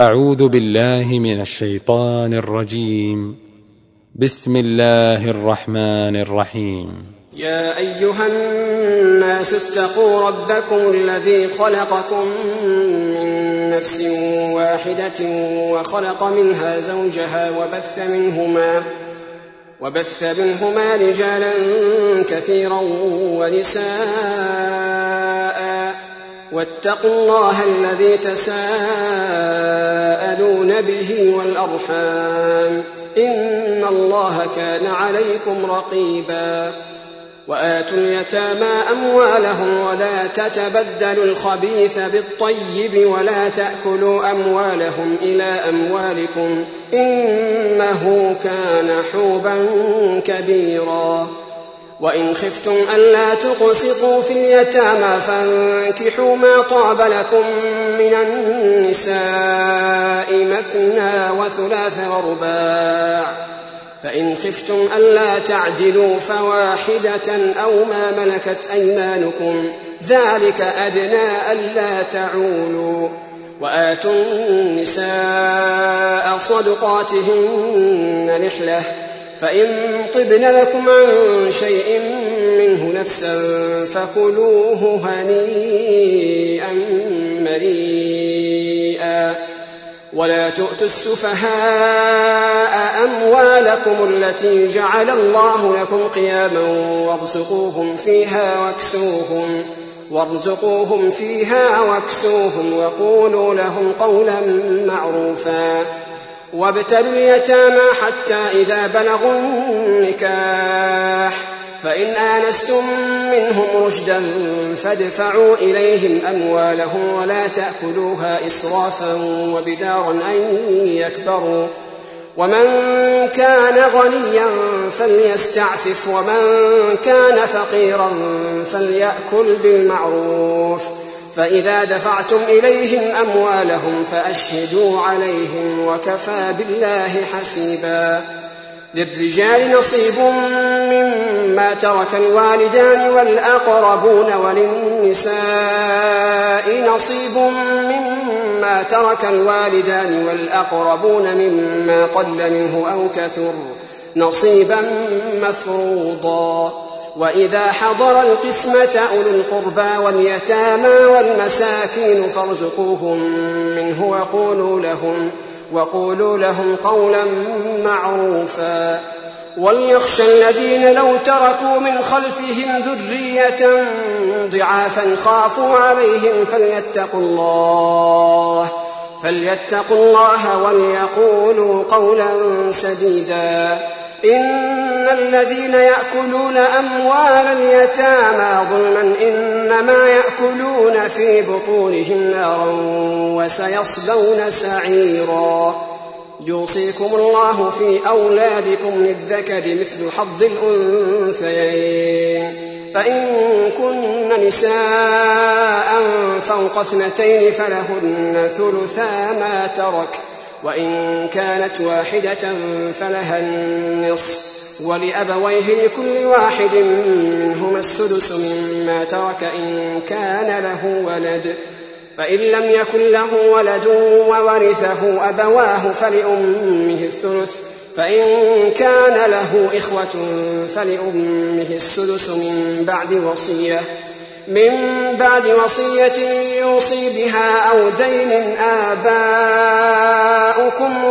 أعوذ بالله من الشيطان الرجيم. بسم الله الرحمن الرحيم. يا أيها الناس اتقوا ربكم الذي خلقكم من نفس واحدة وخلق منها زوجها وبث منهما رجالا كثيرا ونساء واتقوا الله الذي تساءلون به والأرحام إن الله كان عليكم رقيبا. وآتوا اليتامى أموالهم ولا تتبدلوا الخبيث بالطيب ولا تأكلوا أموالهم إلى أموالكم إنه كان حوبا كبيرا. وإن خفتم ألا تقسطوا في اليتامى فانكحوا ما طاب لكم من النساء مثنى وثلاث ورباع، فإن خفتم ألا تعدلوا فواحدة أو ما ملكت أيمانكم ذلك أدنى ألا تعولوا. وآتوا النساء صدقاتهن نحلة، فإن طبن لكم عن شيء منه نفسا فكلوه هنيئا مريئا. ولا تؤتوا السفهاء أموالكم التي جعل الله لكم قياما وارزقوهم فيها واكسوهم وقولوا لهم قولا معروفا. وابتلوا اليتامى حتى إذا بلغوا النكاح فإن آنستم منهم رشدا فادفعوا إليهم أموالهم ولا تأكلوها إسرافا وبدارا أن يكبروا. ومن كان غنيا فليستعفف ومن كان فقيرا فليأكل بالمعروف. فإذا دفعتم إليهم أموالهم فأشهدوا عليهم وكفى بالله حسيبا. للرجال نصيب مما ترك الوالدان والأقربون وللنساء نصيب مما ترك الوالدان والأقربون مما قل منه أو كثر نصيبا مفروضا. وإذا حضر القسمة أولو القربى واليتامى والمساكين فارزقوهم منه وقولوا لهم قولا معروفا. وليخشى الذين لو تركوا من خلفهم ذرية ضعافا خافوا عليهم فليتقوا الله وليقولوا قولا سديدا. إن الذين يأكلون أموال اليتامى ظلما إنما يأكلون في بطونهم نارا وسيصلون سعيرا. يوصيكم الله في أولادكم للذكر مثل حظ الأنثيين، فإن كن نساء فوق 2 فلهن ثلثا ما ترك، وإن كانت واحدة فلها النصف، ولأبويه لكل واحد منهما السدس مما ترك إن كان له ولد، فإن لم يكن له ولد وورثه أبواه فلأمه الثلث، فإن كان له إخوة فلأمه السدس من بعد وصية يوصي بها أو دين. آباؤكم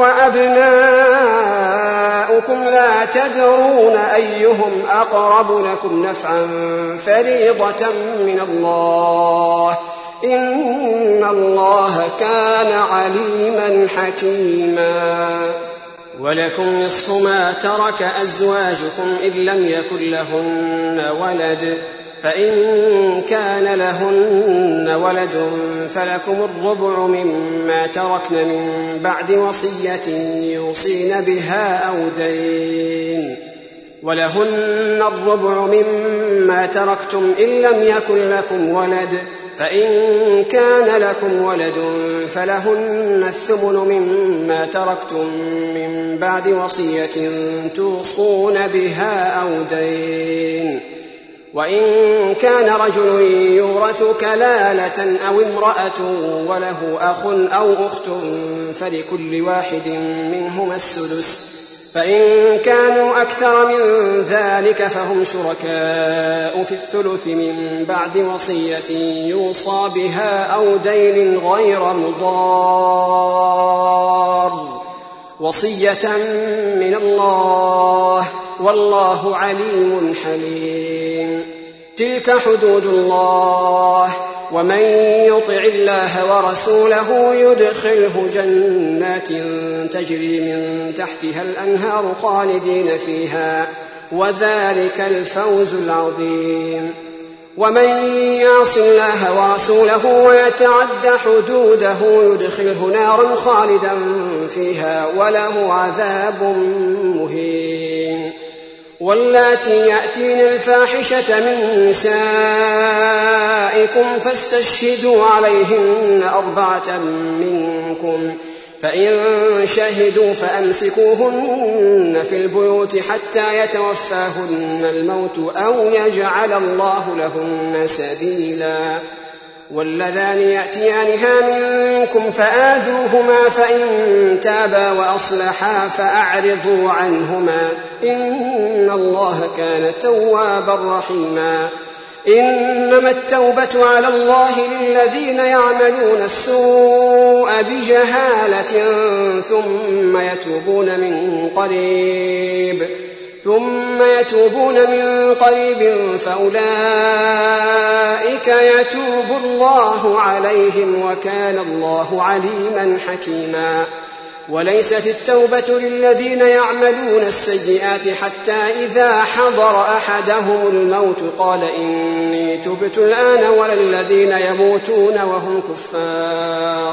وأبناؤكم لا تدرون أيهم أقرب لكم نفعا فريضة من الله إن الله كان عليما حكيما. ولكم نصف ما ترك أزواجكم إن لم يكن لهن ولد، فإن كان لهن ولد فلكم الربع مما تركن من بعد وصية يوصين بها أو دين، ولهن الربع مما تركتم إن لم يكن لكم ولد، فإن كان لكم ولد فلهن الثمن مما تركتم من بعد وصية توصون بها أو دين. وإن كان رجل يورث كلالة أو امرأة وله أخ أو أخت فلكل واحد منهما السدس، فإن كانوا أكثر من ذلك فهم شركاء في الثلث من بعد وصية يوصى بها أو دين غير مضار، وصية من الله، والله عليم حليم. تلك حدود الله، ومن يطع الله ورسوله يدخله جنات تجري من تحتها الأنهار خالدين فيها، وذلك الفوز العظيم. ومن يعص الله ورسوله ويتعد حدوده يدخله نارا خالدا فيها وله عذاب مهين. واللاتي يأتين الفاحشة من نسائكم فاستشهدوا عليهن 4 منكم، فإن شهدوا فأمسكوهن في البيوت حتى يتوفاهن الموت أو يجعل الله لهن سبيلا. واللذان يأتيانها منكم فآذوهما، فإن تابا وأصلحا فأعرضوا عنهما، إن الله كان توابا رحيما. إنما التوبة على الله للذين يعملون السوء بجهالة ثم يتوبون من قريب فأولئك يتوب الله عليهم، وكان الله عليما حكيما. وليست التوبة للذين يعملون السيئات حتى إذا حضر أحدهم الموت قال إني تبت الآن، ولا الذين يموتون وهم كفار،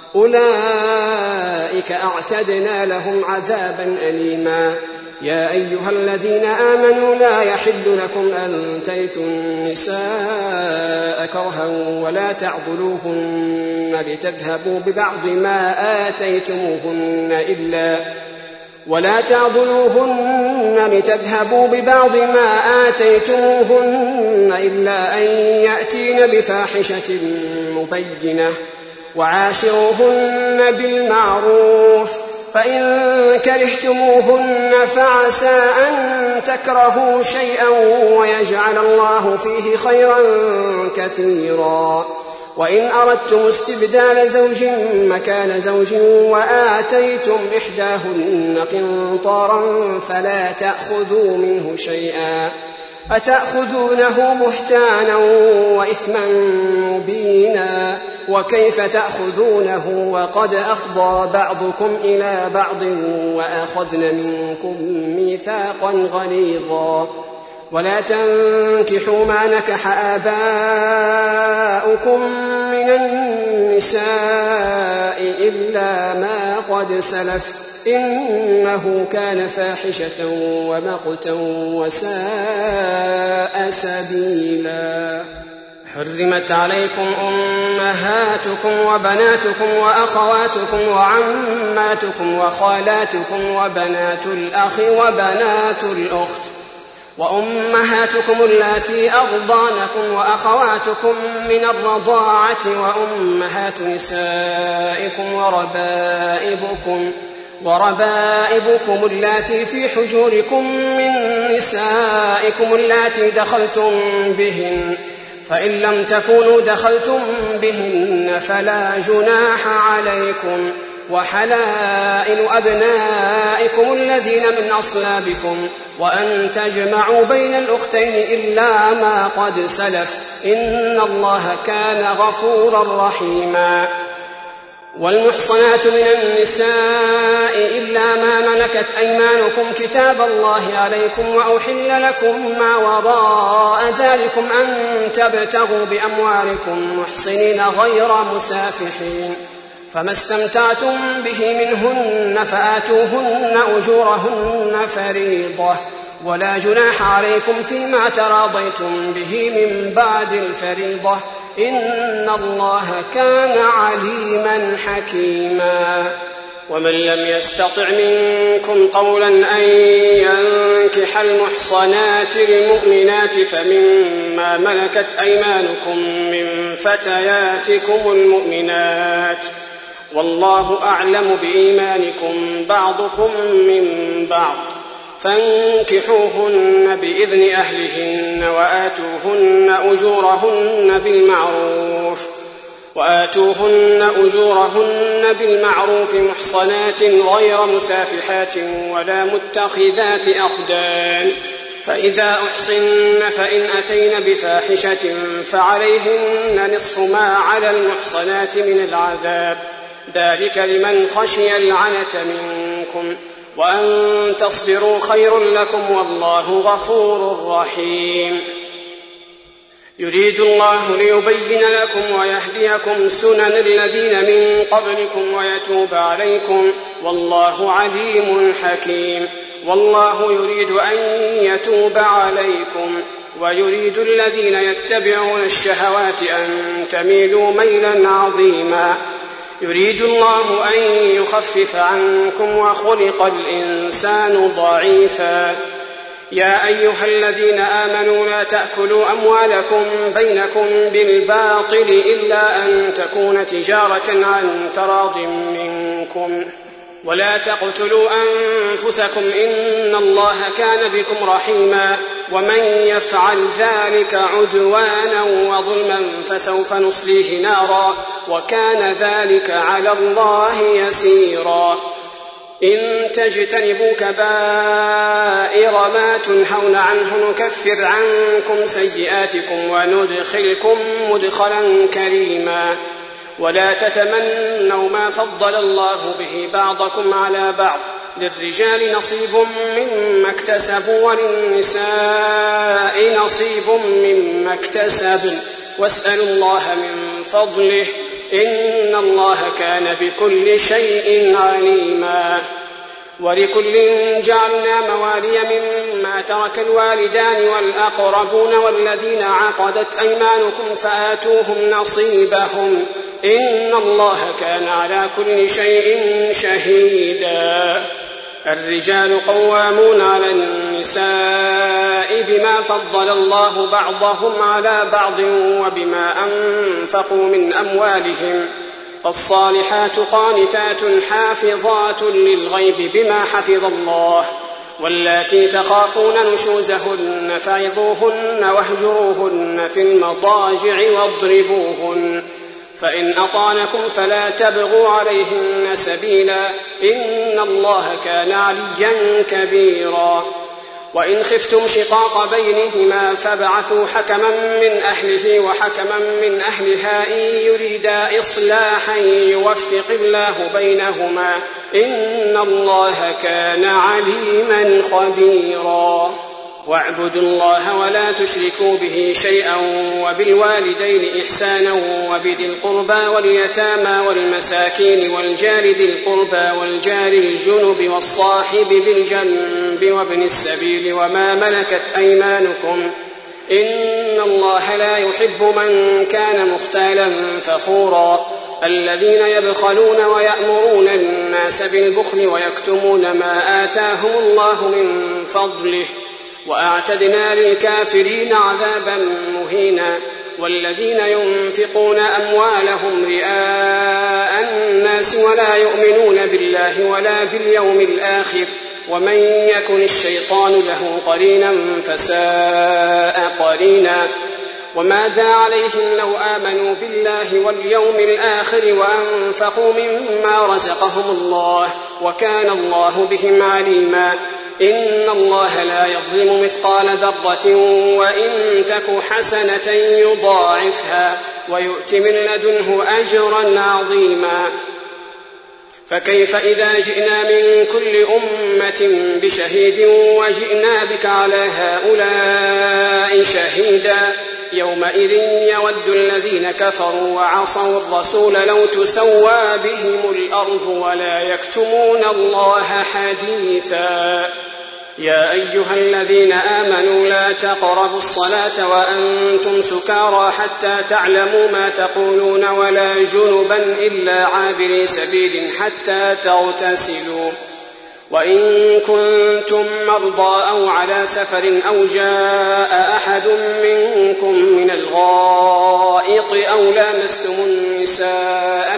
أولئك أعتدنا لهم عذابا أليما. يا أيها الذين آمنوا لا يحل لكم أن ترثوا النساء كرها ولا تعضلوهن لتذهبوا ببعض ما آتيتموهن إلا أن يأتين بفاحشة مبينة، وعاشروهن بالمعروف، فإن كرهتموهن فعسى أن تكرهوا شيئا ويجعل الله فيه خيرا كثيرا. وإن أردتم استبدال زوج مكان زوج وآتيتم إحداهن قنطارا فلا تأخذوا منه شيئا، أتأخذونه بهتانا وإثما مبينا، وكيف تأخذونه وقد أفضى بعضكم إلى بعض وأخذن منكم ميثاقا غليظا. ولا تنكحوا ما نكح آباؤكم من النساء إلا ما قد سلف، إنه كان فاحشة ومقتا وساء سبيلا. حرمت عليكم أمهاتكم وبناتكم وأخواتكم وعماتكم وخالاتكم وبنات الأخ وبنات الأخت وأمهاتكم اللاتي أرضعنكم وأخواتكم من الرضاعة وأمهات نسائكم وربائبكم اللاتي في حجوركم من نسائكم اللاتي دخلتم بهن، فإن لم تكونوا دخلتم بهن فلا جناح عليكم، وحلائل أبنائكم الذين من أصلابكم، وأن تجمعوا بين الأختين إلا ما قد سلف، إن الله كان غفورا رحيما. والمحصنات من النساء إلا ما ملكت أيمانكم كتاب الله عليكم، وأحل لكم ما وراء ذلكم أن تبتغوا بأموالكم محصنين غير مسافحين، فما استمتعتم به منهن فآتوهن أجورهن فريضة، ولا جناح عليكم فيما تراضيتم به من بعد الفريضة، إن الله كان عليما حكيما. ومن لم يستطع منكم قولا أن ينكح المحصنات المؤمنات فمما ملكت أيمانكم من فتياتكم المؤمنات، والله أعلم بإيمانكم بعضكم من بعض، فانكحوهن بإذن أهلهن وآتوهن أجورهن بالمعروف محصنات غير مسافحات ولا متخذات أخدان، فإذا أحصن فإن أتين بفاحشة فعليهن نصف ما على المحصنات من العذاب، ذلك لمن خشي العنة منكم، وأن تصبروا خير لكم والله غفور رحيم. يريد الله ليبين لكم ويهديكم سنن الذين من قبلكم ويتوب عليكم، والله عليم حكيم. والله يريد أن يتوب عليكم ويريد الذين يتبعون الشهوات أن تميلوا ميلا عظيما. يريد الله أن يخفف عنكم وخلق الإنسان ضعيفا. يا أيها الذين آمنوا لا تأكلوا أموالكم بينكم بالباطل إلا أن تكون تجارة عن تراض منكم، ولا تقتلوا أنفسكم إن الله كان بكم رحيما، ومن يفعل ذلك عدوانا وظلما فسوف نصليه نارا وكان ذلك على الله يسيرا. إن تجتنبوا كبائر ما تنهون عنه نكفر عنكم سيئاتكم وندخلكم مدخلا كريما. ولا تتمنوا ما فضل الله به بعضكم على بعض، للرجال نصيب مما اكتسبوا وللنساء نصيب مما اكتسبن، واسألوا الله من فضله إن الله كان بكل شيء عليما. ولكل جعلنا موالي مما ترك الوالدان والأقربون والذين عقدت أيمانكم فآتوهم نصيبهم إن الله كان على كل شيء شهيدا. الرجال قوامون على النساء بما فضل الله بعضهم على بعض وبما أنفقوا من أموالهم، فالصالحات قانتات حافظات للغيب بما حفظ الله، واللاتي تخافون نشوزهن فعظوهن واهجروهن في المضاجع واضربوهن، فإن أطعنكم فلا تبغوا عليهن سبيلا إن الله كان عليا كبيرا. وإن خفتم شقاق بينهما فابعثوا حكما من أهله وحكما من أهلها إن يريدا إصلاحا يوفق الله بينهما إن الله كان عليما خبيرا. واعبدوا الله ولا تشركوا به شيئا وبالوالدين إحسانا وبذي القربى واليتامى والمساكين والجار ذي القربى والجار الجنب والصاحب بالجنب وابن السبيل وما ملكت أيمانكم إن الله لا يحب من كان مختالا فخورا. الذين يبخلون ويأمرون الناس بالبخل ويكتمون ما آتاهم الله من فضله وأعتدنا للكافرين عذابا مهينا. والذين ينفقون أموالهم رئاء الناس ولا يؤمنون بالله ولا باليوم الآخر ومن يكن الشيطان له قرينا فساء قرينا. وماذا عليهم لو آمنوا بالله واليوم الآخر وأنفقوا مما رزقهم الله وكان الله بهم عليما. إن الله لا يظلم مثقال ذرة وإن تك حسنة يضاعفها ويؤت من لدنه أجرا عظيما. فكيف إذا جئنا من كل أمة بشهيد وجئنا بك على هؤلاء شهيدا يومئذ يود الذين كفروا وعصوا الرسول لو تسوى بهم الأرض ولا يكتمون الله حديثا. يا أيها الذين آمنوا لا تقربوا الصلاة وأنتم سكارى حتى تعلموا ما تقولون ولا جنبا إلا عابري سبيل حتى تغتسلوا وإن كنتم مرضى أو على سفر أو جاء أحد منكم من الغائط أو لامستم النساء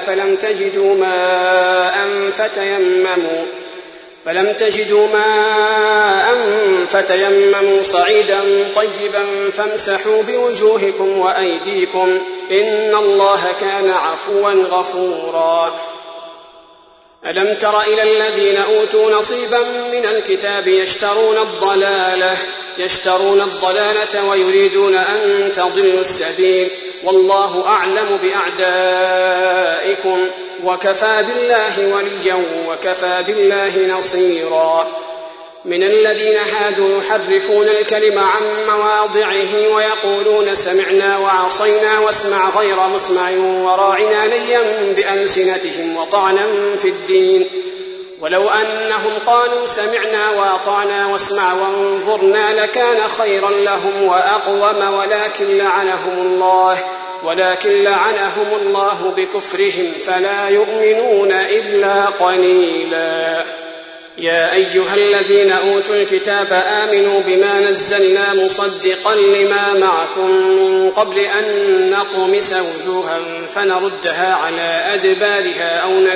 فلم تجدوا ماء فتيمموا صعيدا طيبا فامسحوا بوجوهكم وأيديكم إن الله كان عفوا غفورا ألم تر إلى الذين أوتوا نصيبا من الكتاب يشترون الضلالة ويريدون أن تضلوا السبيل والله أعلم بأعدائكم وكفى بالله وليا وكفى بالله نصيرا من الذين هادوا يحرفون الكلم عن مواضعه ويقولون سمعنا وعصينا واسمع غير مسمع وراعنا ليا بألسنتهم وطعنا في الدين ولو أنهم قالوا سمعنا وأطعنا واسمع وانظرنا لكان خيرا لهم وأقوم ولكن لعنهم الله بكفرهم فلا يؤمنون إلا قليلا يا أيها الذين أوتوا الكتاب آمنوا بما نزلنا مصدقا لما معكم من قبل أن نطمس وجوها فنردها على أدبارها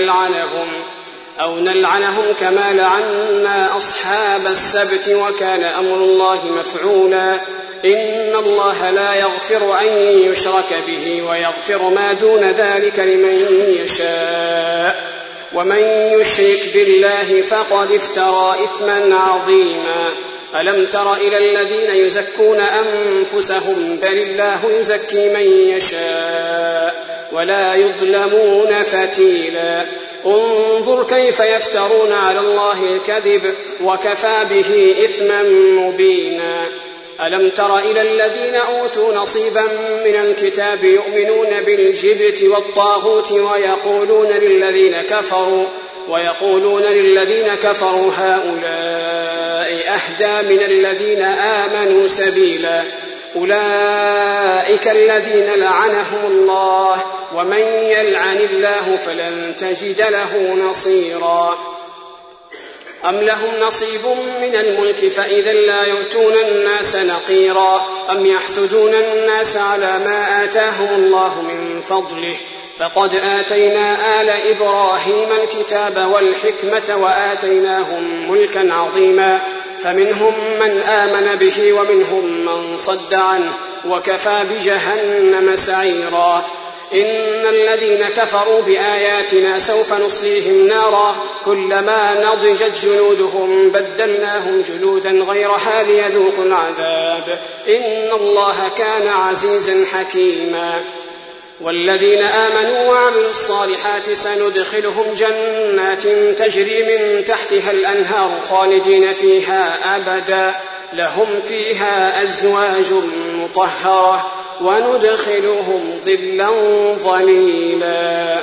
أو نلعنهم كما لعنا أصحاب السبت وكان أمر الله مفعولا إن الله لا يغفر أن يشرك به ويغفر ما دون ذلك لمن يشاء ومن يشرك بالله فقد افترى إثما عظيما ألم تر إلى الذين يزكون أنفسهم بل الله يزكي من يشاء ولا يظلمون فتيلا انظر كيف يفترون على الله الكذب وكفى به إثما مبينا ألم تر إلى الذين أوتوا نصيبا من الكتاب يؤمنون بالجبت والطاغوت ويقولون للذين كفروا هؤلاء أهدى من الذين آمنوا سبيلا أولئك الذين لعنهم الله ومن يلعن الله فلن تجد له نصيرا أم لهم نصيب من الملك فإذا لا يؤتون الناس نقيرا أم يحسدون الناس على ما آتاهم الله من فضله فقد آتينا آل إبراهيم الكتاب والحكمة وآتيناهم ملكا عظيما فمنهم من آمن به ومنهم من صد عنه وكفى بجهنم سعيرا إن الذين كفروا بآياتنا سوف نصليهم نارا كلما نضجت جلودهم بدلناهم جلودا غيرها ليذوقوا العذاب إن الله كان عزيزا حكيما والذين آمنوا وعملوا الصالحات سندخلهم جنات تجري من تحتها الأنهار خالدين فيها أبدا لهم فيها أزواج مطهرة وندخلهم ظلا ظليلا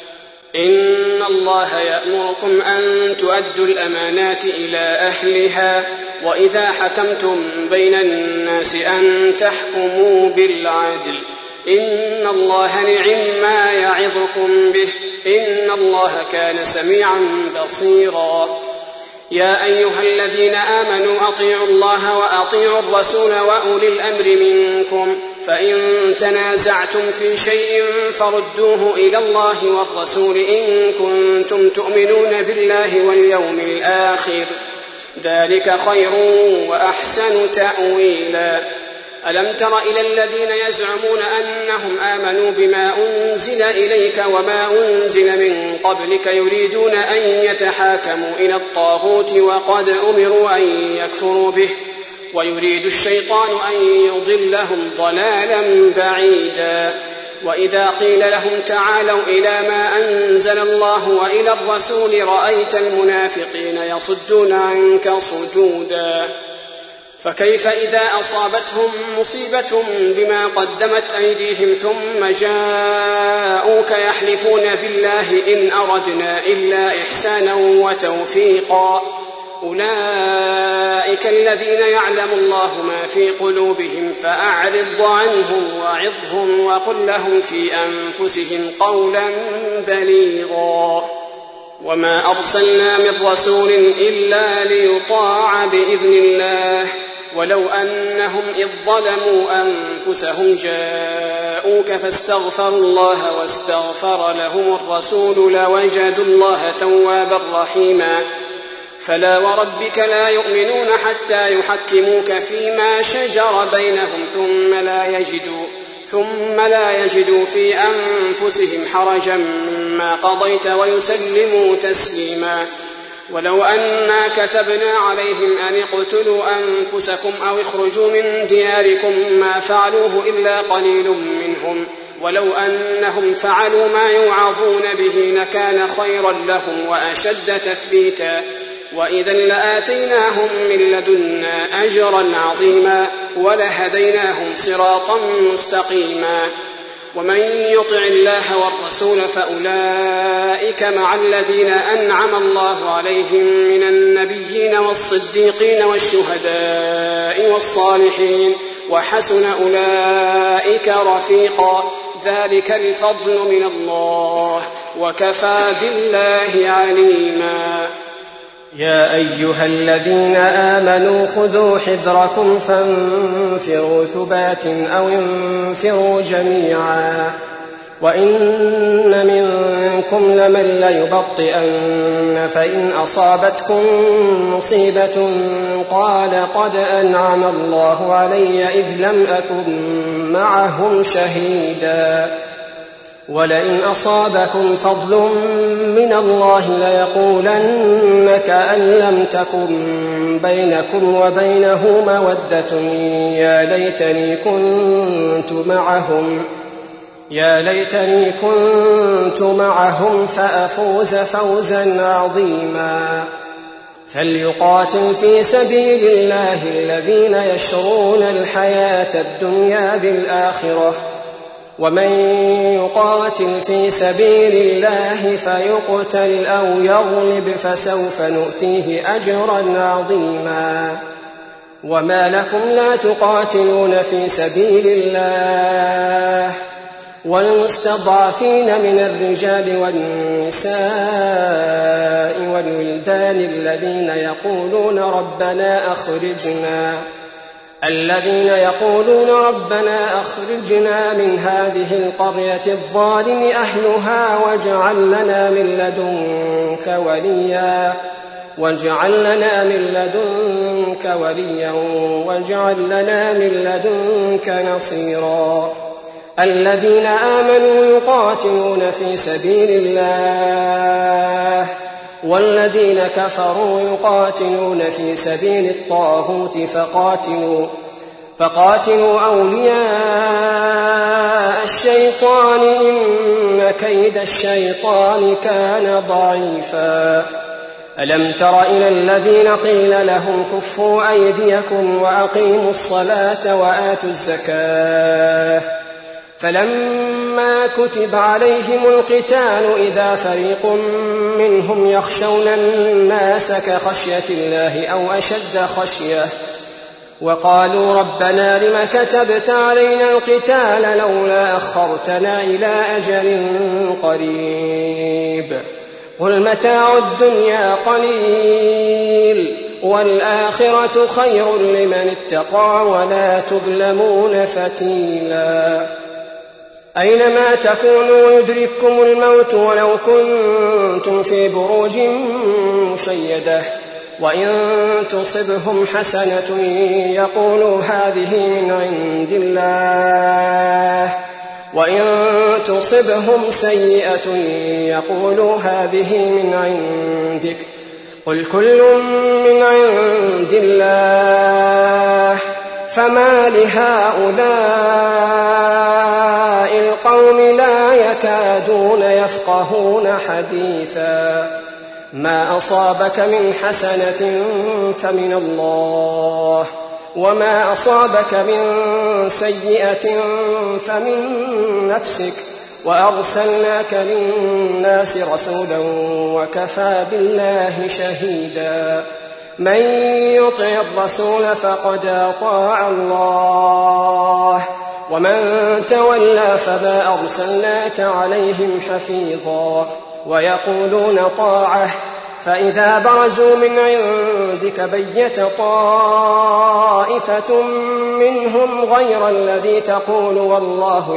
إن الله يأمركم أن تؤدوا الأمانات إلى أهلها وإذا حكمتم بين الناس أن تحكموا بالعدل إن الله نعم يعظكم به إن الله كان سميعا بصيرا يا أيها الذين آمنوا أطيعوا الله وأطيعوا الرسول وأولي الأمر منكم فإن تنازعتم في شيء فردوه إلى الله والرسول إن كنتم تؤمنون بالله واليوم الآخر ذلك خير وأحسن تأويلا ألم تر إلى الذين يزعمون أنهم آمنوا بما أنزل إليك وما أنزل من قبلك يريدون أن يتحاكموا إلى الطاغوت وقد أمروا أن يكفروا به ويريد الشيطان أن يضلهم ضلالا بعيدا وإذا قيل لهم تعالوا إلى ما أنزل الله وإلى الرسول رأيت المنافقين يصدون عنك صدودا فكيف إذا أصابتهم مصيبة بما قدمت أيديهم ثم جاءوك يحلفون بالله إن أردنا إلا إحسانا وتوفيقا أولئك الذين يعلم الله ما في قلوبهم فأعرض عنهم وعظهم وقل لهم في أنفسهم قولا بليغا وما أرسلنا من رسول إلا ليطاع بإذن الله ولو أنهم إذ ظلموا أنفسهم جاءوك فاستغفروا الله واستغفر لهم الرسول لوجدوا الله توابا رحيما فلا وربك لا يؤمنون حتى يحكموك فيما شجر بينهم ثم لا يجدوا في أنفسهم حرجا مما قضيت ويسلموا تسليما ولو أنا كتبنا عليهم أن اقتلوا أنفسكم أو اخرجوا من دياركم ما فعلوه إلا قليل منهم ولو أنهم فعلوا ما يوعظون به لكان خيرا لهم وأشد تثبيتا وإذا لآتيناهم من لدنا أجرا عظيما ولهديناهم صراطا مستقيما ومن يطع الله والرسول فأولئك مع الذين أنعم الله عليهم من النبيين والصديقين والشهداء والصالحين وحسن أولئك رفيقا ذلك الفضل من الله وكفى بالله عليما يا أيها الذين آمنوا خذوا حذركم فانفروا ثبات أو انفروا جميعا وإن منكم لمن ليبطئن فإن أصابتكم مصيبة قال قد أنعم الله علي إذ لم أكن معهم شهيدا ولئن أصابكم فضل من الله ليقولن كأن لم تكن بينكم وبينه مودة يا ليتني كنت معهم فأفوز فوزا عظيما فليقاتل في سبيل الله الذين يشرون الحياة الدنيا بالآخرة ومن يقاتل في سبيل الله فيقتل أو يغلب فسوف نؤتيه أجرا عظيما وما لكم لا تقاتلون في سبيل الله والمستضعفين من الرجال والنساء والولدان الذين يقولون ربنا أخرجنا من هذه القرية الظالم أهلها واجعل لنا من لدنك وليا واجعل لنا من لدنك نصيرا الذين آمنوا يقاتلون في سبيل الله والذين كفروا يقاتلون في سبيل الطاغوت فقاتلوا أولياء الشيطان إن كيد الشيطان كان ضعيفا ألم تر إلى الذين قيل لهم كفوا أيديكم وأقيموا الصلاة وآتوا الزكاة فلما كتب عليهم القتال إذا فريق منهم يخشون الناس كخشية الله أو أشد خشية وقالوا ربنا لم كتبت علينا القتال لولا أخرتنا إلى أجل قريب قل متاع الدنيا قليل والآخرة خير لمن اتقى ولا تظلمون فتيلا أينما تكونوا يدرككم الموت ولو كنتم في بروج مشيدة وإن تصبهم حسنة يقولوا هذه من عند الله وإن تصبهم سيئة يقولوا هذه من عندك قل كل من عند الله فما لهؤلاء القوم لا يكادون يفقهون حديثا ما أصابك من حسنة فمن الله وما أصابك من سيئة فمن نفسك وأرسلناك للناس رسولا وكفى بالله شهيدا من يطع الرسول فقد أطاع الله ومن تولى فما أرسلناك عليهم حفيظا ويقولون طاعة فإذا برزوا من عندك بيت طائفة منهم غير الذي تقول والله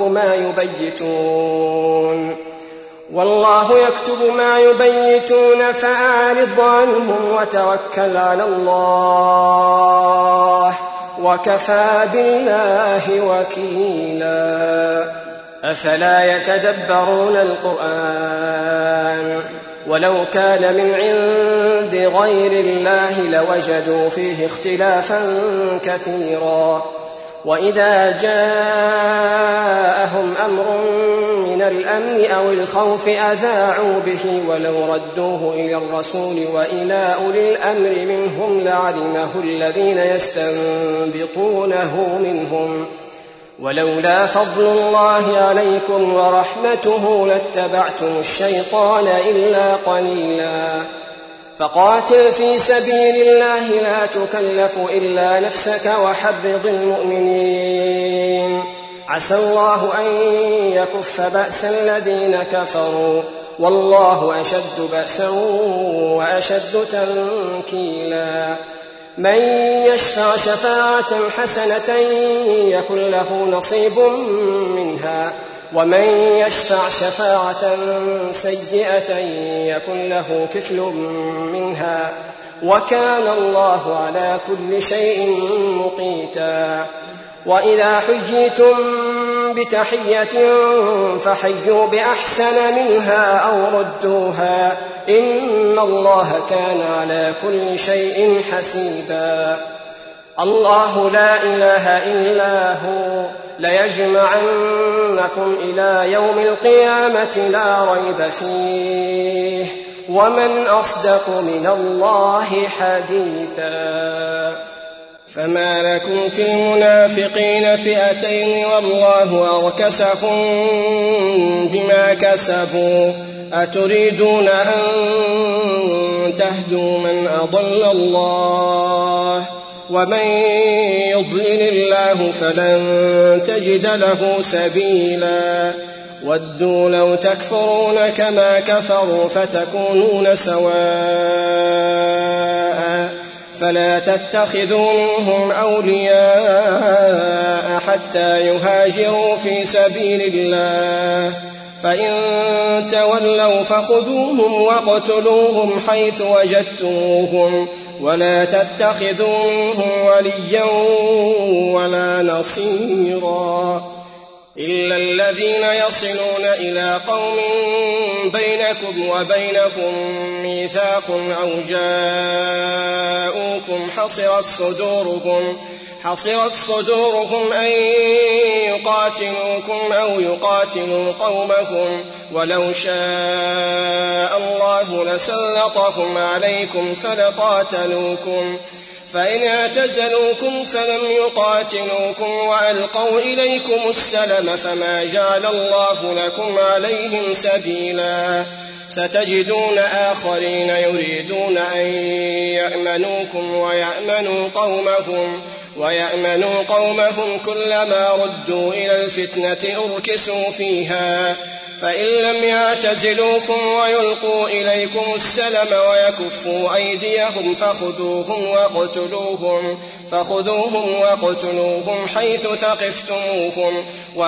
يكتب ما يبيتون فأعرض عنهم وتوكل على الله وكفى بالله وكيلا. أفلا يتدبرون القرآن ولو كان من عند غير الله لوجدوا فيه اختلافا كثيرا وإذا جاءهم أمر من الأمن أو الخوف أذاعوا به ولو ردوه إلى الرسول وإلى أولي الأمر منهم لعلمه الذين يستنبطونه منهم ولولا فضل الله عليكم ورحمته لاتبعتم الشيطان إلا قليلا. فقاتل في سبيل الله لا تكلف إلا نفسك وحرض المؤمنين عسى الله أن يكف بأس الذين كفروا والله أشد بأسا وأشد تنكيلا. من يشفع شفاعة حسنة يكن له نصيب منها ومن يشفع شفاعة سيئة يكن له كفل منها وكان الله على كل شيء مقيتا. وإذا حييتم بتحية فحيوا بأحسن منها أو ردوها إن الله كان على كل شيء حسيبا. الله لا إله إلا هو ليجمعنكم إلى يوم القيامة لا ريب فيه ومن أصدق من الله حديثا. فما لكم في المنافقين فئتين والله أركسهم بما كسبوا أتريدون أن تهدوا من أضل الله ومن يضلل الله فلن تجد له سبيلا. ودوا لو تكفرون كما كفروا فتكونون سواء فلا تتخذوا منهم أولياء حتى يهاجروا في سبيل الله فإن تولوا فخذوهم واقتلوهم حيث وجدتموهم ولا تتخذوا منهم وليا ولا نصيرا إلا الذين يصلون إلى قوم بينكم وبينهم ميثاق أو جاءوكم حصرت صدورهم أن يقاتلوكم أو يقاتلوا قومهم ولو شاء الله لسلطهم عليكم فلقاتلوكم فإن اعتزلوكم فلم يقاتلوكم وألقوا إليكم السلم فما جعل الله لكم عليهم سبيلا. ستجدون آخرين يريدون أن يأمنوكم ويأمنوا قومهم كلما ردوا إلى الفتنة أركسوا فيها فإن لم يعتزلوكم ويلقوا إليكم السلم ويكفوا أيديهم فخذوهم واقتلوهم حيث ثقفتموهم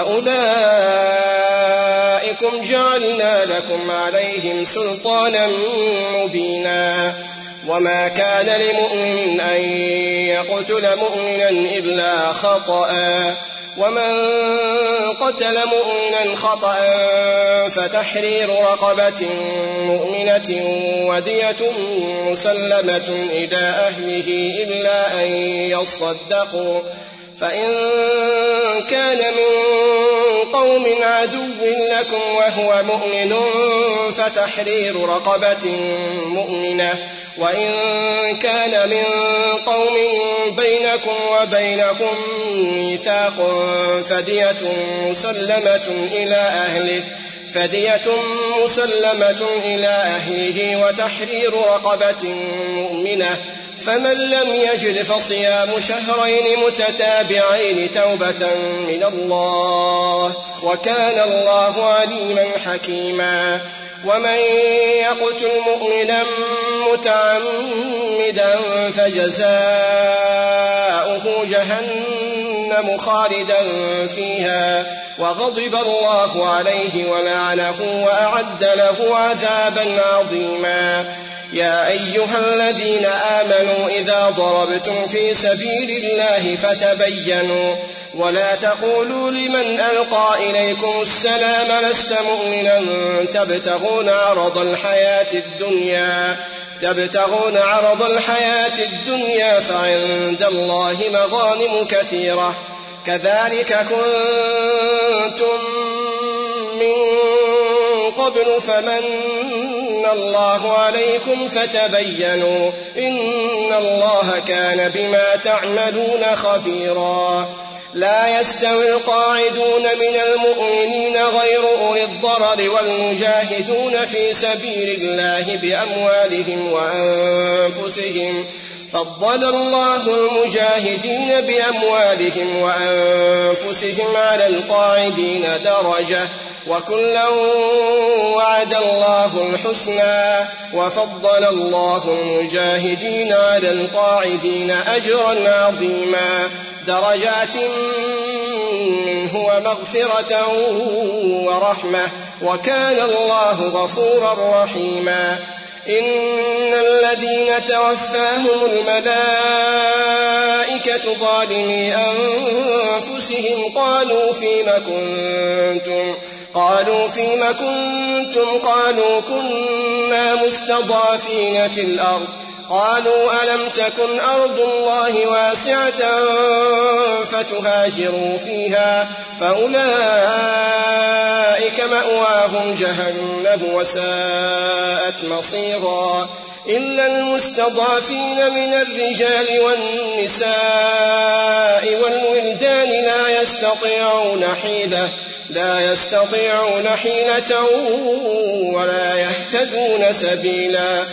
وأولئكم جعلنا لكم عليهم سلطانا مبينا. وما كان لمؤمن أن يقتل مؤمنا إلا خطأ ومن قتل مؤمنا خطأ فتحرير رقبة مؤمنة ودية مسلمة إلى أهله إلا أن يصدقوا فإن كان من قوم عدو لكم وهو مؤمن فتحرير رقبة مؤمنة وإن كان من قوم بينكم وبينهم ميثاق فدية مسلمة إلى أهله فدية مسلمة إلى أهله وتحرير رقبة مؤمنة، فمن لم يجد فصيام شهرين متتابعين توبة من الله، وكان الله عليما حكيما. ومن يقتل مؤمنا متعمدا فجزاؤه جهنم خالدا فيها وغضب الله عليه ولعنه وأعد له عذابا عظيما. يا أيها الذين آمنوا إذا ضربتم في سبيل الله فتبينوا ولا تقولوا لمن ألقى إليكم السلام لست مؤمنا تبتغون عرض الحياة الدنيا فعند الله مغانم كثيرة كذلك كنتم من قبل فمن الله عليكم فتبينوا إن الله كان بما تعملون خبيرا. لا يستوي القاعدون من المؤمنين غير أولي الضرر والمجاهدون في سبيل الله بأموالهم وأنفسهم، فضل الله المجاهدين بأموالهم وأنفسهم على القاعدين درجة، وكلا وعد الله الحسنى، وفضل الله المجاهدين على القاعدين أجرا عظيما، درجات منه ومغفرة ورحمة، وكان الله غفورا رحيما. إن الذين توفاهم الملائكة ظالمي أنفسهم قالوا فيم كنتم قالوا كنا مستضعفين في الأرض قالوا ألم تكن أرض الله واسعة فتهاجروا فيها فأولئك مأواهم جهنم وساءت مصيرا. إلا المستضعفين من الرجال والنساء والولدان لا يستطيعون حيلة ولا يهتدون سبيلا،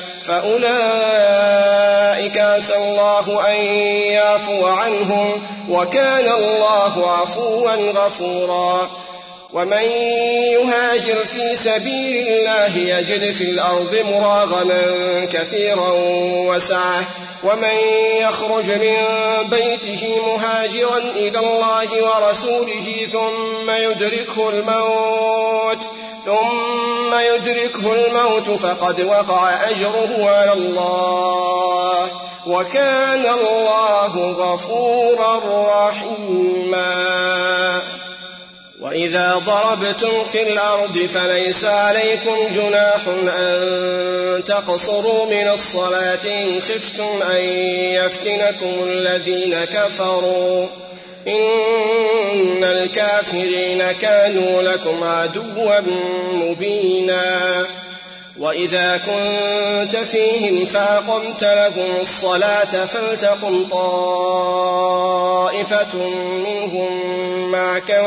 فأولئك عسى الله أن يعفو عنهم، وكان الله عفوا غفورا. ومن يهاجر في سبيل الله يجد في الأرض مراغما كثيرا وسعة، ومن يخرج من بيته مهاجرا إلى الله ورسوله ثم يدركه الموت فقد وقع أجره على الله، وكان الله غفورا رحيما. وإذا ضربتم في الأرض فليس عليكم جناح أن تقصروا من الصلاة إن خفتم أن يفتنكم الذين كفروا، إن الكافرين كانوا لكم عدوا مبينا. وإذا كنت فيهم فأقمت لهم الصلاة فلتقم طائفة منهم معك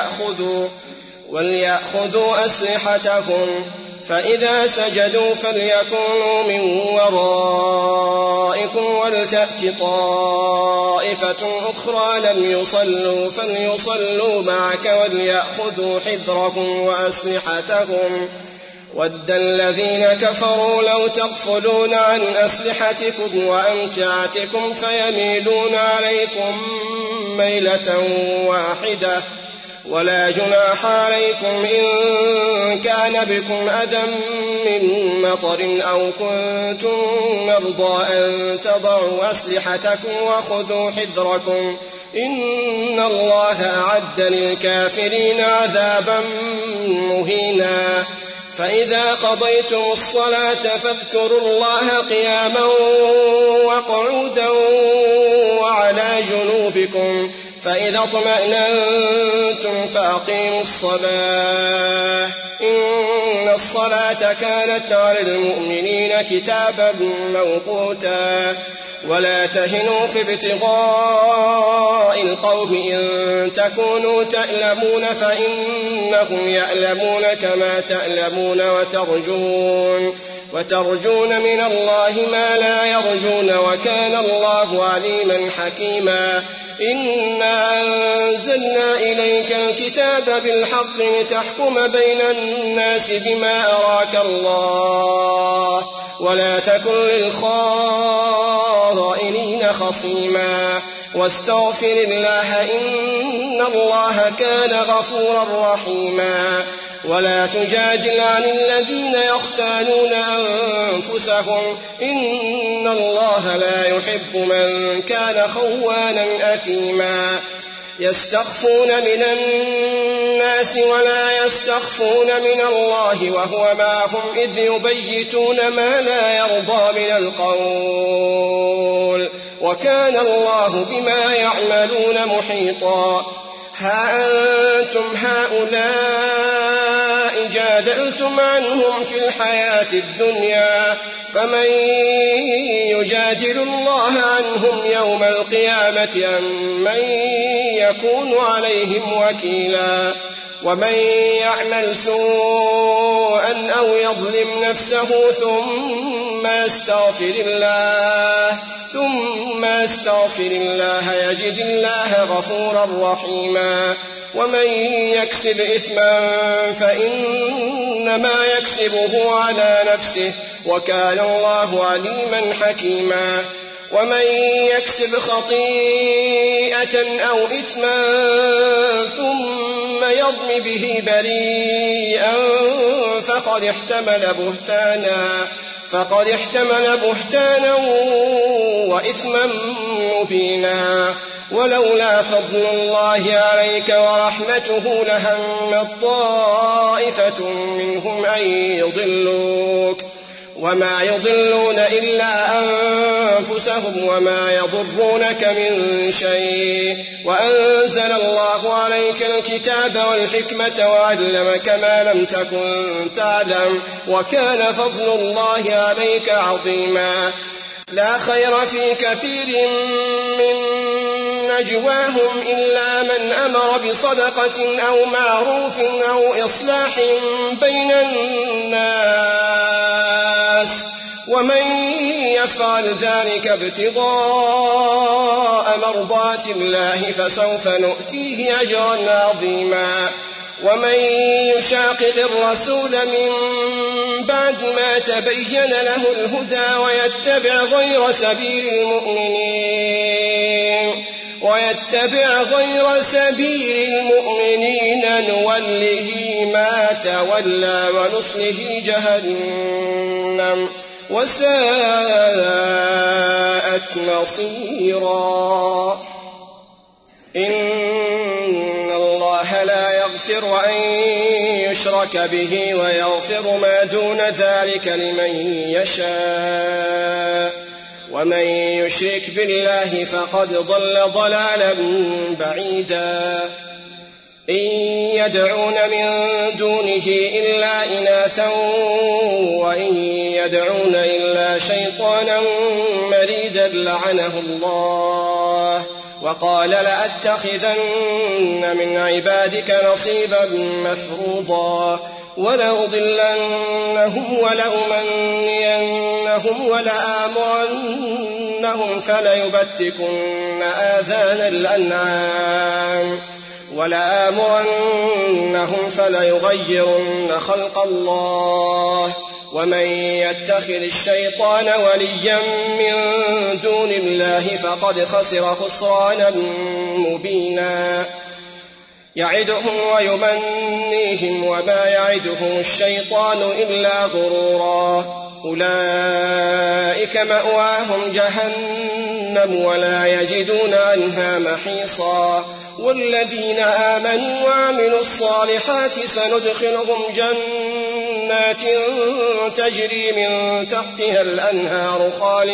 وليأخذوا أسلحتهم، فإذا سجدوا فليكونوا من ورائكم ولتأت طائفة أخرى لم يصلوا فليصلوا معك وليأخذوا حذرهم وأسلحتهم. ود الذين كفروا لو تغفلون عن أسلحتكم وأمتعتكم فيميلون عليكم ميلة واحدة، ولا جناح عليكم إن كان بكم أذى من مطر أو كنتم مرضى أن تضعوا أسلحتكم وخذوا حذركم، إن الله أعد للكافرين عذابا مهينا. فإذا قضيتم الصلاة فاذكروا الله قياما وقعودا وعلى جنوبكم، فإذا اطمأننتم فأقيموا الصلاة إن الصلاة كانت على المؤمنين كتابا موقوتا ولا تهنوا في ابتغاء القوم إن تكونوا تألمون فإنهم يألمون كما تألمون وترجون من الله ما لا يرجون وكان الله عليما حكيما إنا أنزلنا إليك الكتاب بالحق لتحكم بين الناس بما أراك الله ولا تكن للخائنين خصيما واستغفر الله إن الله كان غفورا رحيما ولا تجادل عن الذين يختانون أنفسهم إن الله لا يحب من كان خوانا أثيما يستخفون من الناس ولا يستخفون من الله وهو معهم إذ يبيتون ما لا يرضى من القول وكان الله بما يعملون محيطا ها أنتم هؤلاء جادلتم عنهم في الحياة الدنيا فمن يجادل الله عنهم يوم القيامة أم من يكون عليهم وكيلا ومن يعمل سوءا أو يظلم نفسه ثم يستغفر الله يجد الله غفورا رحيما ومن يكسب إثما فإنما يكسبه على نفسه وكان الله عليما حكيما ومن يكسب خطيئة أو إثما ثم يرم به بريئا فقد احتمل بهتانا وإثما مبينا ولولا فضل الله عليك ورحمته لهمت طائفة منهم أن يضلوك وما يضلون إلا أنفسهم وما يضرونك من شيء وأنزل الله عليك الكتاب والحكمة وعلمك ما لم تكن تعلم وكان فضل الله عليك عظيما لا خير في كثير من نجواهم إلا من أمر بصدقة أو معروف أو إصلاح بين الناس ومن يفعل ذلك ابتغاء مرضات الله فسوف نؤتيه أجرا عظيما ومن يشاقق الرسول من بعد ما تبين له الهدى ويتبع غير سبيل المؤمنين نوله ما تولى ونصله جهنم وساءت مصيرا إن الله لا يغفر أن يشرك به ويغفر ما دون ذلك لمن يشاء ومن يشرك بالله فقد ضل ضلالا بعيدا إن يدعون من دونه إلا إناثا وإن يدعون إلا شيطانا مريدا لعنه الله وقال لأتخذن من عبادك نصيبا مفروضا ولأضلنهم ولأمنينهم ولآمرنهم فليبتكن آذان الأنعام ولآمرنهم فليغيرن خلق الله ومن يتخذ الشيطان وليا من دون الله فقد خسر خسرانا مبينا يعدهم ويمنيهم وما يعدهم الشيطان إلا غرورا أولئك مأواهم جهنم ولا يجدون عنها محيصا والذين آمنوا وعملوا الصالحات سندخلهم جنات تجري من تحتها الأنهار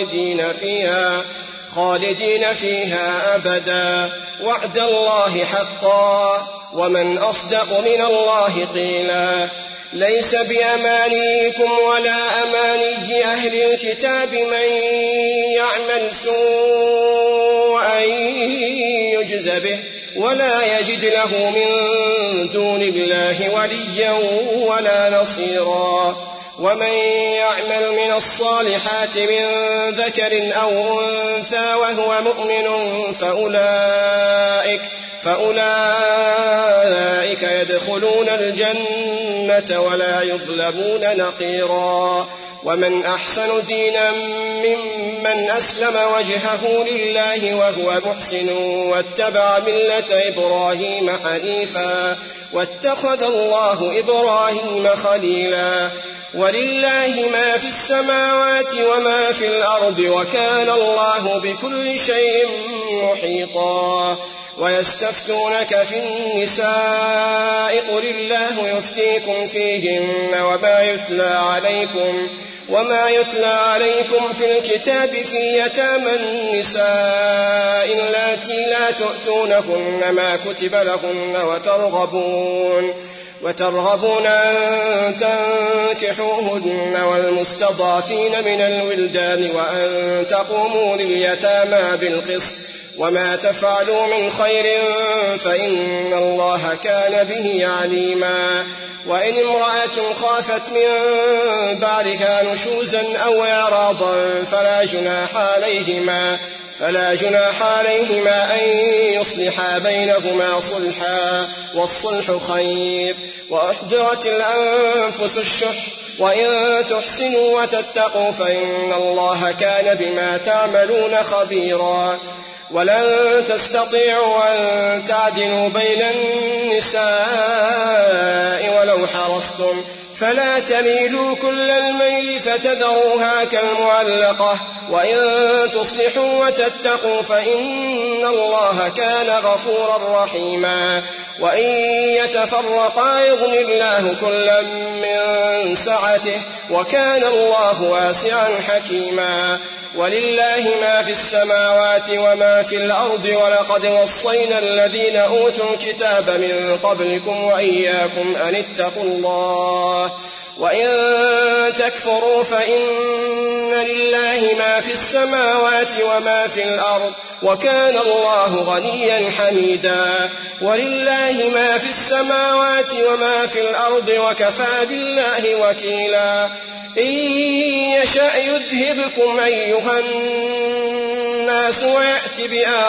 خالدين فيها أبدا وعد الله حقا ومن أصدق من الله قيلا ليس بأمانيكم ولا أماني أهل الكتاب من يعمل سوءا يجز به ولا يجد له من دون الله وليا ولا نصيرا. ومن يعمل من الصالحات من ذكر أو أنثى وهو مؤمن فأولئك يدخلون الجنة ولا يظلمون نقيرا. ومن أحسن دينا ممن أسلم وجهه لله وهو محسن واتبع ملة إبراهيم حنيفا واتخذ الله إبراهيم خليلا. ولله ما في السماوات وما في الأرض وكان الله بكل شيء محيطا. ويستفتونك في النساء قل الله يفتيكم فيهن وما يتلى عليكم في الكتاب في يتامى النساء اللاتي لا تؤتونهن ما كتب لهن وترغبون أن تنكحوهن والمستضعفين من الولدان وأن تقوموا لليتامى بالقسط وما تفعلوا من خير فإن الله كان به عليما. وإن امرأة خافت من بعدها نشوزا أو إعراضا فلا جناح عليهما أن يصلحا بينهما صلحا والصلح خير. وأحضرت الأنفس الشح وإن تحسنوا وتتقوا فإن الله كان بما تعملون خبيرا. ولن تستطيعوا أن تعدلوا بين النساء ولو حرصتم فلا تميلوا كل الميل فتذروها كالمعلقة. وإن تصلحوا وتتقوا فإن الله كان غفورا رحيما. وإن يتفرقا يغن الله كلا من سعته وكان الله واسعا حكيما. ولله ما في السماوات وما في الأرض ولقد وصينا الذين أوتوا الكتاب من قبلكم وإياكم أن اتقوا الله. وإن تكفروا فإن لله ما في السماوات وما في الأرض وكان الله غنيا حميدا. ولله ما في السماوات وما في الأرض وكفى بالله وكيلا. إن يشأ يذهبكم أيها الناس ويأت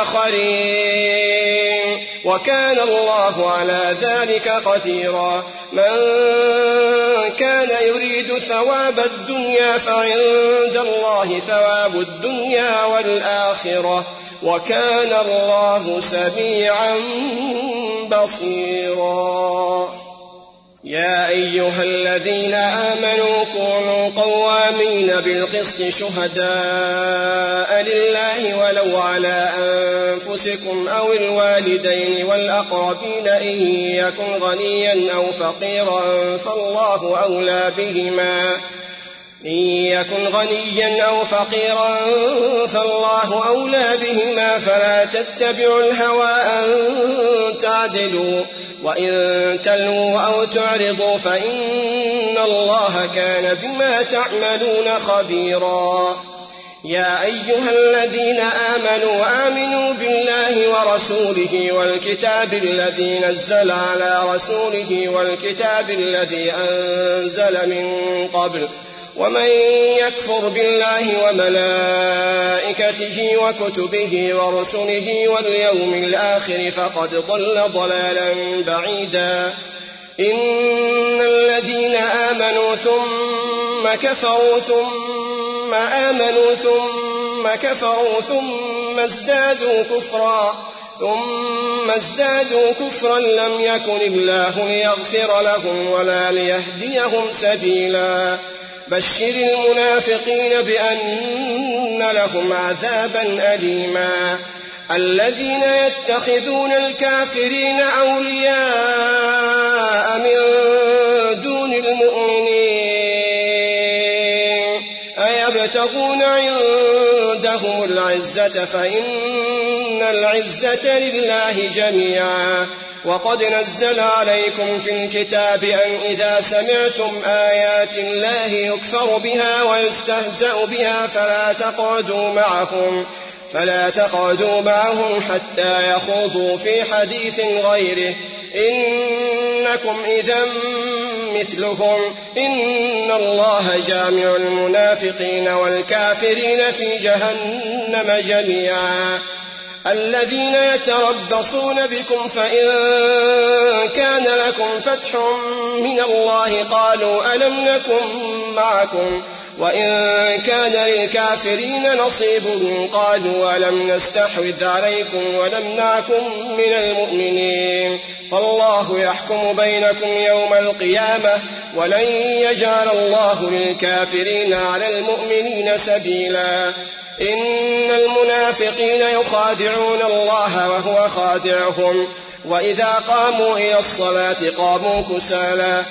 بآخرين وكان الله على ذلك قديرا. من كان يريد ثواب الدنيا فعند الله ثواب الدنيا والآخرة وكان الله سميعا بصيرا. يا أيها الذين آمنوا كونوا قوامين بالقسط شهداء لله ولو على أنفسكم أو الوالدين والأقربين إن يكن غنيا أو فقيرا فالله أولى بهما فلا تتبعوا الهوى أن تعدلوا وإن تلووا أو تعرضوا فإن الله كان بما تعملون خبيرا. يا أيها الذين آمنوا بالله ورسوله والكتاب الذي نزل على رسوله والكتاب الذي أنزل من قبل ومن يكفر بالله وملائكته وكتبه ورسله واليوم الآخر فقد ضل ضلالا بعيدا. إن الذين آمنوا ثم كفروا ثم آمنوا ثم كفروا ثم ازدادوا كفرا لم يكن الله ليغفر لهم ولا ليهديهم سبيلا. بشر المنافقين بأن لهم عذابا أليما. الذين يتخذون الكافرين أولياء من دون المؤمنين أيبتغون عندهم العزة فإن العزة لله جميعا وقد نزل عليكم في الكتاب أن إذا سمعتم آيات الله يكفر بها ويستهزأ بها فلا تقعدوا معهم حتى يخوضوا في حديث غيره إنكم إذا مثلهم إن الله جامع المنافقين والكافرين في جهنم جميعا. الذين يتربصون بكم فإن كان لكم فتح من الله قالوا ألم نكن معكم وإن كان للكافرين نصيب قالوا ألم نستحوذ عليكم ونمنعكم من المؤمنين فالله يحكم بينكم يوم القيامة ولن يجعل الله للكافرين على المؤمنين سبيلا. إن المنافقين يخادعون الله وهو خادعهم وإذا قاموا إلى الصلاة قاموا كسالى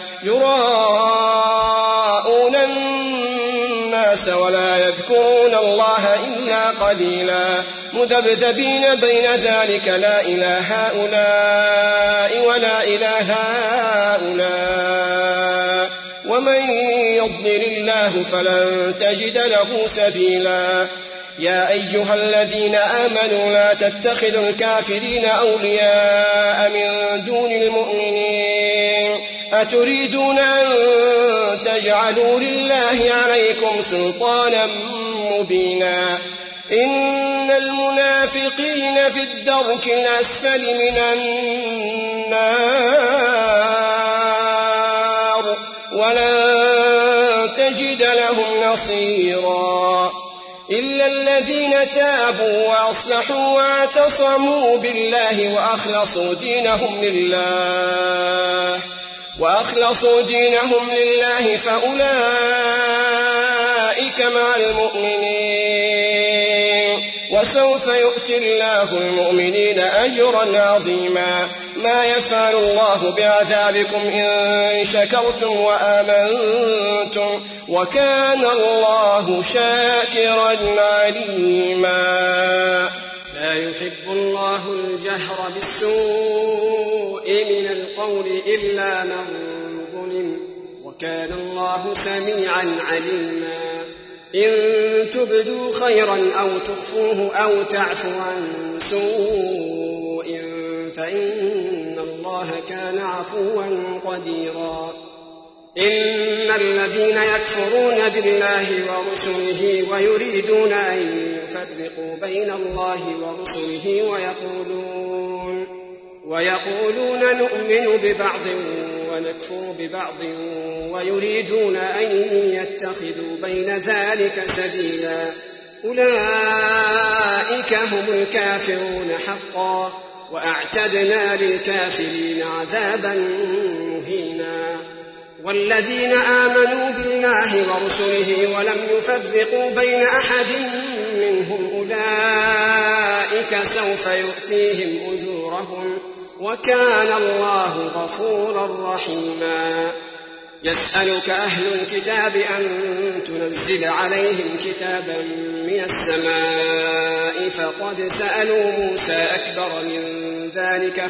يراءون الناس ولا يذكرون الله إلا قليلا مذبذبين بين ذلك لا إله هؤلاء ولا إله هؤلاء ومن يضلل الله فلن تجد له سبيلا. يا أيها الذين آمنوا لا تتخذوا الكافرين أولياء من دون المؤمنين أتريدون أن تجعلوا لله عليكم سلطانا مبينا. إن المنافقين في الدرك الأسفل من النار ولن تجد لهم نصيرا إلا الذين تابوا وأصلحوا واعتصموا بالله وأخلصوا دينهم لله فأولئك مع المؤمنين وسوف يؤتي الله المؤمنين أجرا عظيما. ما يفعل الله بعذابكم إن شكرتم وآمنتم وكان الله شاكرا عليما. لا يحب الله الجهر بالسوء من القول إلا من ظلم وكان الله سميعا عليما. إن تبدوا خيرا أو تخفوه أو تعفو عن سوء فإن الله كان عفوا قديرا. إن الذين يكفرون بالله ورسله ويريدون أن يفرقوا بين الله ورسله ويقولون نؤمن ببعض ونكفر ببعض ويريدون أن يتخذوا بين ذلك سبيلا أولئك هم الكافرون حقا وأعتدنا للكافرين عذابا مهينا. والذين آمنوا بالله ورسله ولم يفرقوا بين أحد منهم أولئك سوف يؤتيهم أجورهم وكان الله غفورا رحيما. يسألك أهل الكتاب أن تنزل عليهم كتابا من السماء فقد سألوا موسى أكبر من ذلك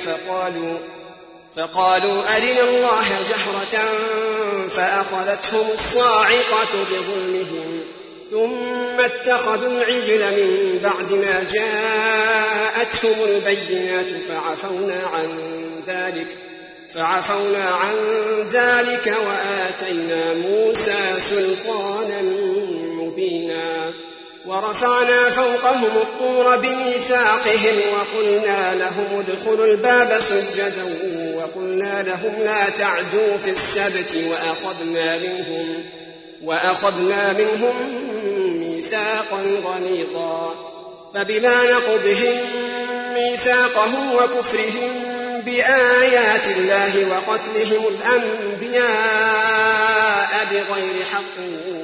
فقالوا أرنا الله جهرة فأخذتهم الصاعقة بظلمهم ثم اتخذوا العجل من بعد ما جاءتهم البينات فعفونا عن ذلك وآتينا موسى سلطانا مبينا. ورفعنا فوقهم الطور بميثاقهم وقلنا لهم ادخلوا الباب سجدا وقلنا لهم لا تعدوا في السبت وأخذنا منهم ميثاقا غليظا. فبما نقضهم ميثاقه وكفرهم بآيات الله وقتلهم الأنبياء بغير حق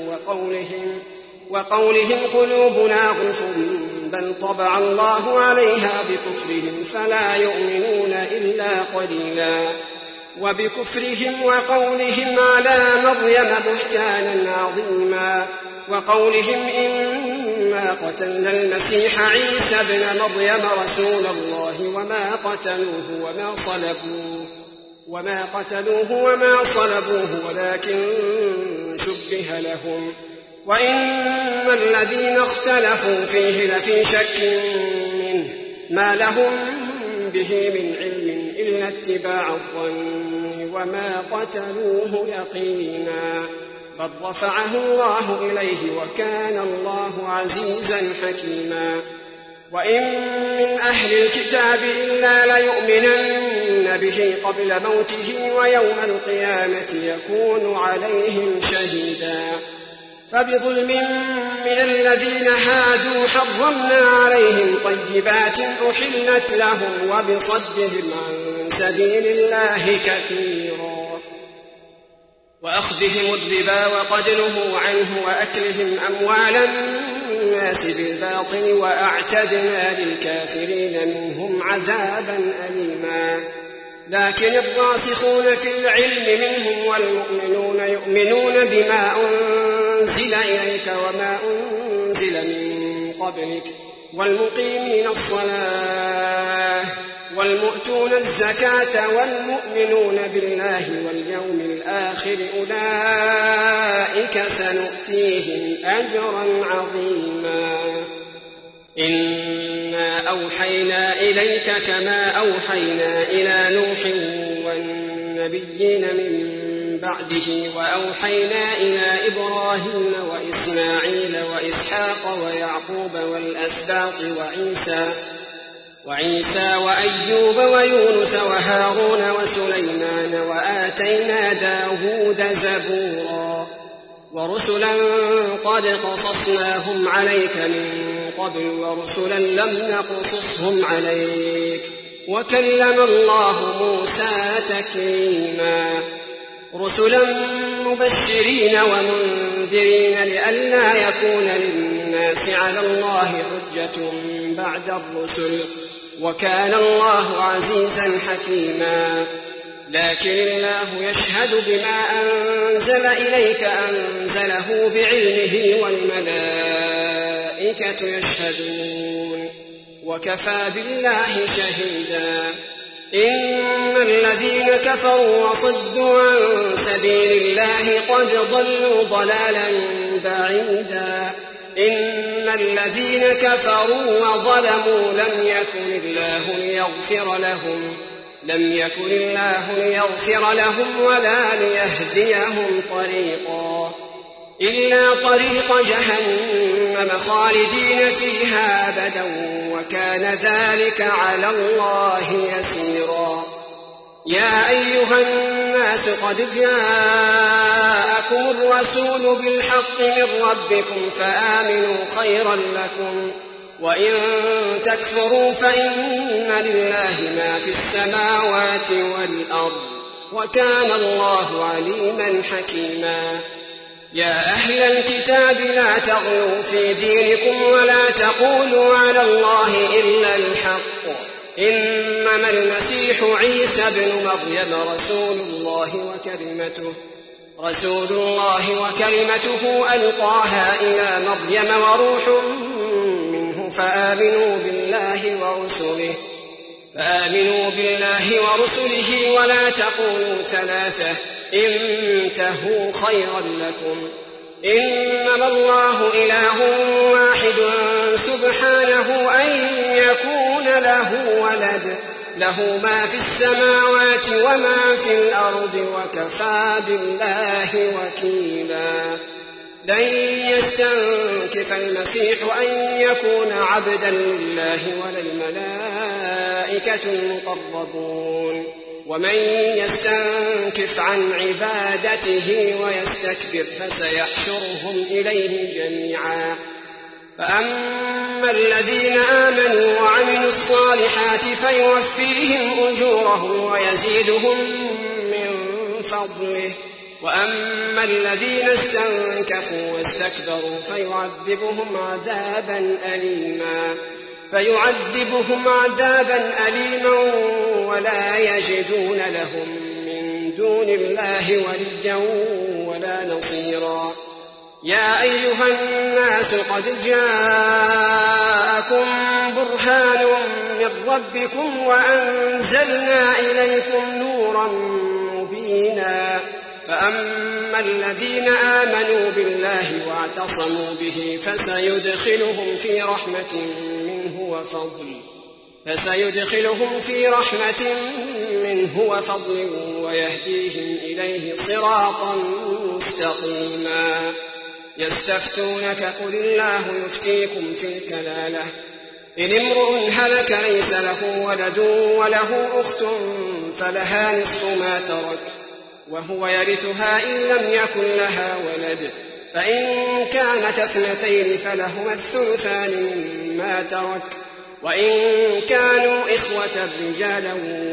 وقولهم قلوبنا غلف بل طبع الله عليها بكفرهم فلا يؤمنون إلا قليلا. وبكفرهم وقولهم على مريم بهتانا عظيما وقولهم إنا قتلنا المسيح عيسى ابن مريم رسول الله وما قتلوه وما صلبوه ولكن شبه لهم وإن الذين اختلفوا فيه لفي شك منه ما لهم به من علم إلا اتباع الظن وما قتلوه يقينا بل رفعه الله إليه وكان الله عزيزا حكيما وإن من أهل الكتاب إلا ليؤمنن به قبل موته ويوم القيامة يكون عليهم شهيدا فبظلم من الذين هادوا حرمنا عليهم طيبات أحلت لهم وبصدهم عن سبيل الله كثيرا وأخذهم الربا وقد نهوا عنه وأكلهم أموال الناس بالباطل وأعتدنا للكافرين منهم عذابا أليما لكن الراسخون في العلم منهم والمؤمنون يؤمنون بما أنزل إليك وما أنزل من قبلك والمقيمين الصلاة والمؤتون الزكاة والمؤمنون بالله واليوم الآخر أولئك سنؤتيهم أجرا عظيما إنا أوحينا إليك كما أوحينا إلى نوح والنبيين من بعده وأوحينا إلى إبراهيم وإسماعيل وإسحاق ويعقوب والأسباط وعيسى وأيوب ويونس وهارون وسليمان وآتينا داود زبورا ورسلا قد قصصناهم عليك من قبل ورسلا لم نقصصهم عليك وكلم الله موسى تكليما رسلا مبشرين ومنذرين لئلا يكون للناس على الله حجة بعد الرسل وكان الله عزيزا حكيما لكن الله يشهد بما أنزل إليك أنزله بعلمه والملائكة يشهدون وكفى بالله شهيدا إن الذين كفروا وصدوا عن سبيل الله قد ضلوا ضلالا بعيدا إن الذين كفروا وظلموا لم يكن الله ليغفر لهم ولا ليهديهم طريقا إلا طريق جهنم خالدين فيها أبدا وكان ذلك على الله يسيرا يا أيها الناس قد جاءكم الرسول بالحق من ربكم فآمنوا خيرا لكم وإن تكفروا فإن لله ما في السماوات والأرض وكان الله عليما حكيما يا أهل الكتاب لا تغلوا في دينكم ولا تقولوا على الله إلا الحق إنما المسيح عيسى ابن مريم رسول الله وكلمته ألقاها إلى مريم وروح منه فآمنوا بالله ورسله ولا تقولوا ثلاثة انتهوا خيرا لكم إنما الله إله واحد سبحانه أن يكون له ولد له ما في السماوات وما في الأرض وكفى بالله وكيلا لن يستنكف المسيح أن يكون عبدا لله ولا الملائكة المقربون ومن يستنكف عن عبادته ويستكبر فسيحشرهم إليه جميعا فأما الذين آمنوا وعملوا الصالحات فيوفيهم أجورهم ويزيدهم من فضله وأما الذين استنكفوا واستكبروا فيعذبهم عذابا أليما ولا يجدون لهم من دون الله وليا ولا نصيرا يا أيها الناس قد جاءكم برهان من ربكم وأنزلنا إليكم نورا مبينا فأما الذين آمنوا بالله واعتصموا به فسيدخلهم في رحمة منه وفضل ويهديهم إليه صراطا مستقيما يستفتونك قل الله يفتيكم في الكلالة إن امرؤ هلك ليس له ولد وله أخت فلها نصف ما ترك وهو يرثها إن لم يكن لها ولد فإن كانت اثنتين فلهما الثلثان مما ترك وإن كانوا إخوة رجالا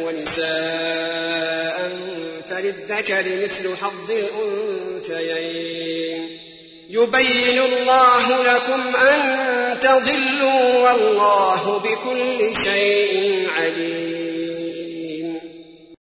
ونساء فللذكر مثل حظ الأنثيين يبين الله لكم أن تضلوا والله بكل شيء عليم.